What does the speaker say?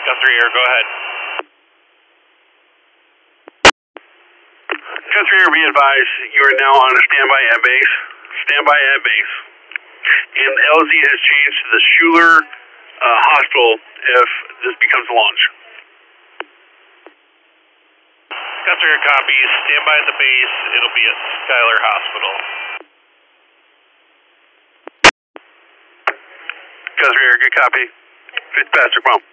Guthrie Air, go ahead. Guthrie Air, be advised, you are now on a standby at base. Standby at base. And LZ has changed to the Schuler Hospital if this becomes a launch. Guthrie Air copies. Standby at the base. It'll be at Schuyler Hospital. Guthrie Air, good copy. Fitzpatrick, Mom.